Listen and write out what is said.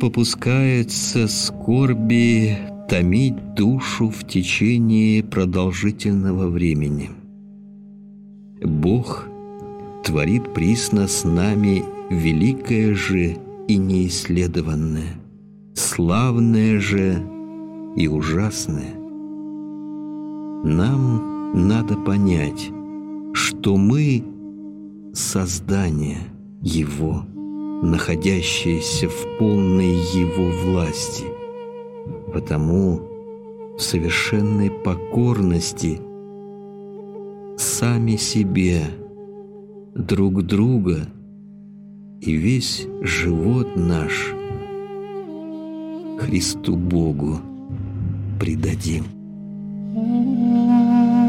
попускается скорби томить душу в течение продолжительного времени. Бог творит присно с нами великое же и неисследованное, славное же и ужасное. Нам надо понять, что мы — создание Его, находящееся в полной Его власти, потому в совершенной покорности сами себе, друг друга и весь живот наш Христу Богу предадим.